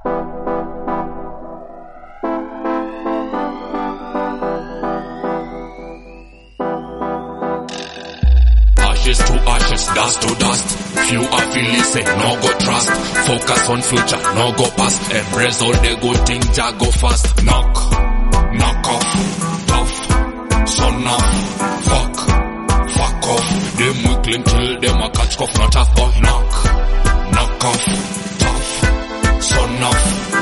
Ashes to ashes, dust to dust. Few are feeling say no go trust. Focus on future, no go past. Embrace all the good things, ja go fast. Knock off, tough, son of, fuck off. Them we clean till them a catch cough, not tough boy. Knock off, tough, son of,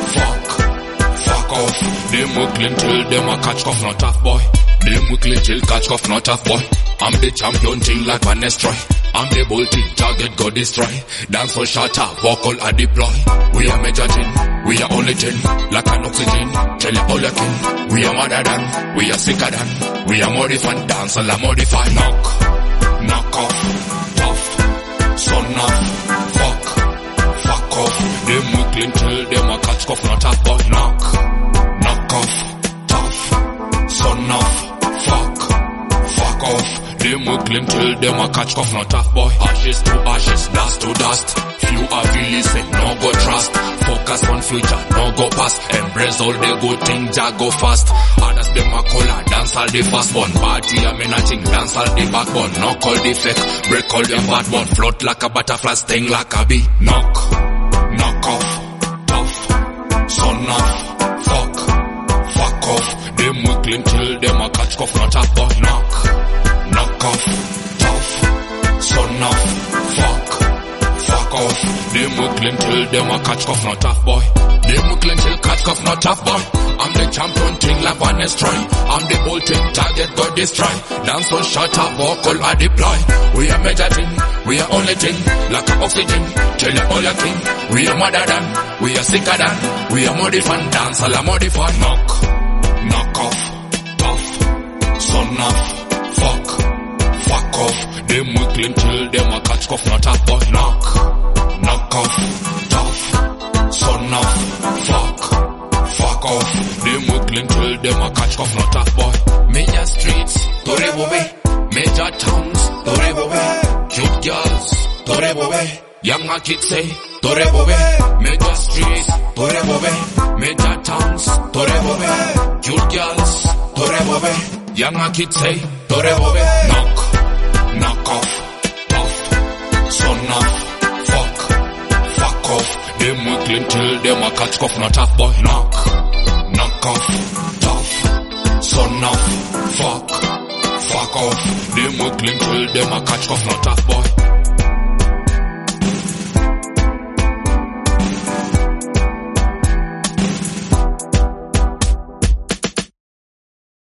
fuck off. Them we clean till them a catch cough, not tough boy. Them we clean till catch cough, not tough boy. I'm the champion thing like Van Nistelrooy. I'm the bold thing, target go destroy. Dance for shatter, vocal I deploy. We are major thing, we are only thing. Like an oxygen, tell you all your king. We are madder than, we are sicker than. We are modified, dance all I modify. Knock off, tough, son of, fuck off. Them we clean till them a catch cough, not tough boy. Knock off, tough, son of, fuck off. Them we clean till them a catch cough, not tough boy. Ashes to ashes, dust to dust. Few are feeling say no go trust. Focus on future, no go past. Embrace all the good things, ja go fast. Others them a color, dance all the fast one. Party I mean nothing, dance all the backbone. Knock all the fake, break all your bad one. Float like a butterfly, sting like a bee. Knock off, tough, son of, fuck off. Them we clean till them a catch cough, not tough boy. Knock off, tough, son of, fuck off. Them we clean till them a catch cough, not tough boy. Them we clean till catch cough, not tough boy. I'm the champion thing like Van Nistelrooy. I'm the bold thing, target go destroy. Dance on shatter, vocal I deploy. We are major thing, we are only thing. Like an oxygen, tell you all your king. We are madder than, we are sicker than. We are modified, dance all I modify. Knock off, tough, son of, fuck off. Them we clean till them a catch cough, not tough boy. Knock off, tough, son of, fuck off. Them we clean till them a catch cough, not tough boy. Major streets, Torebobe. Major towns, Torebobe. Cute girls, Torebobe. Younger kids say, Torebobe. Major streets, Torebobe. Major towns, Torebobe. Cute girls, Torebobe. Younger kids say, Torebobe. Knock off, tough, son of, fuck off. Them we clean till them a catch cough, not tough boy. Knock off, tough, son of, fuck off. Them we clean till them a catch cough, not tough boy.